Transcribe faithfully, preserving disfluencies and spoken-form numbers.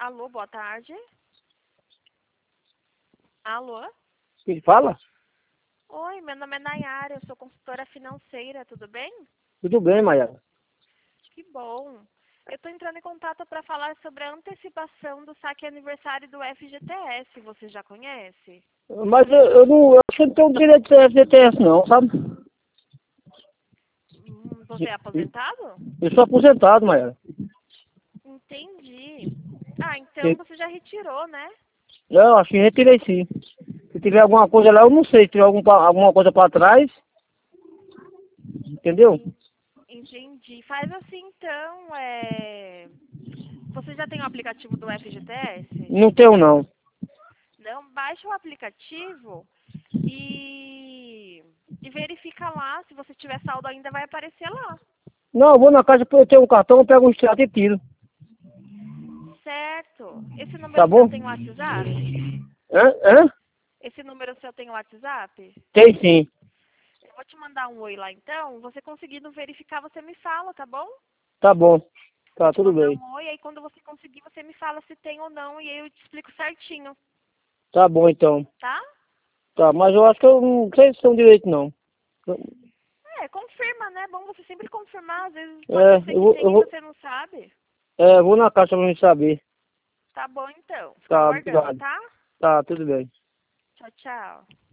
Alô, boa tarde. Alô? Quem fala? Oi, meu nome é Nayara, eu sou consultora financeira, tudo bem? Tudo bem, Maia. Que bom. Eu estou entrando em contato para falar sobre a antecipação do saque aniversário do F G T S. Você já conhece? Mas eu, eu não, eu acho que não tenho direito de F G T S não, sabe? Hum, você é aposentado? Eu sou aposentado, Maia. Entendi. Ah, então você já retirou, né? Eu acho que retirei sim. Se tiver alguma coisa lá, eu não sei. Se tiver algum, pa- alguma coisa para trás, entendeu? En- Entendi. Faz assim então, é... Você já tem o aplicativo do F G T S? Não tenho não. Não, baixa o aplicativo e, e verifica lá. Se você tiver saldo ainda, vai aparecer lá. Não, eu vou na casa, eu tenho um cartão, eu pego um extrato e tiro. Certo. Esse Tá número seu bom? tem WhatsApp? Hã? Hã? Esse número seu tem WhatsApp? Tem sim. Eu vou te mandar um oi lá então. Você conseguindo verificar, você me fala, tá bom? Tá bom. Vou Tá, te tudo mandar bem. um oi, aí quando você conseguir, você me fala se tem ou não, e aí eu te explico certinho, Tá bom então. tá? Tá, mas eu acho que eu não sei se tem direito não. É, confirma, né? É bom você sempre confirmar. Às vezes pode É, ser eu que vou, tem eu e vou, você não sabe. é, eu vou na caixa pra mim saber. Tá bom então. Fico Tá, aguardando, obrigado. tá? Tá, tudo bem. Tchau, tchau.